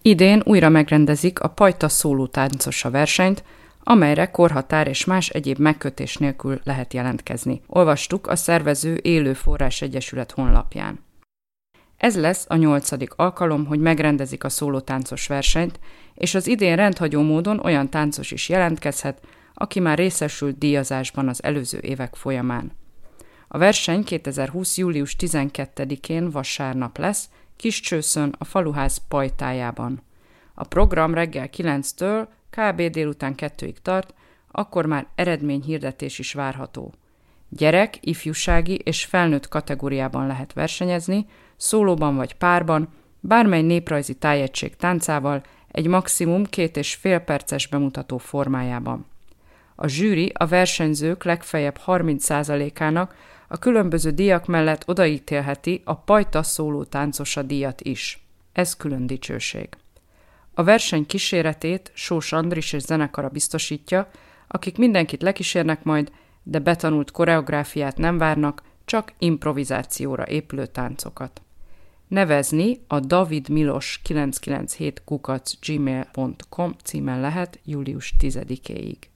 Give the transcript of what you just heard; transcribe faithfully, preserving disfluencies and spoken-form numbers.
Idén újra megrendezik a Pajta szóló táncosa versenyt, amelyre korhatár és más egyéb megkötés nélkül lehet jelentkezni. Olvastuk a szervező Élő Forrás Egyesület honlapján. Ez lesz a nyolcadik alkalom, hogy megrendezik a szólótáncos versenyt, és az idén rendhagyó módon olyan táncos is jelentkezhet, aki már részesült díjazásban az előző évek folyamán. A verseny kétezer-húsz. július tizenkettedikén vasárnap lesz, Kiscsőszön, a faluház pajtájában. A program reggel kilenctől kb. Délután kettőig tart, akkor már eredményhirdetés is várható. Gyerek, ifjúsági és felnőtt kategóriában lehet versenyezni, szólóban vagy párban, bármely néprajzi tájegység táncával, egy maximum két és fél perces bemutató formájában. A zsűri a versenyzők legfeljebb harminc százalékának a különböző díjak mellett odaítélheti a Pajta szóló táncosa díjat is. Ez külön dicsőség. A verseny kíséretét Sós Andris és zenekara biztosítja, akik mindenkit lekísérnek majd, de betanult koreográfiát nem várnak, csak improvizációra épülő táncokat. Nevezni a davidmilos kilencszázkilencvenhét kukac gmail pont com címen lehet július tizedikéig.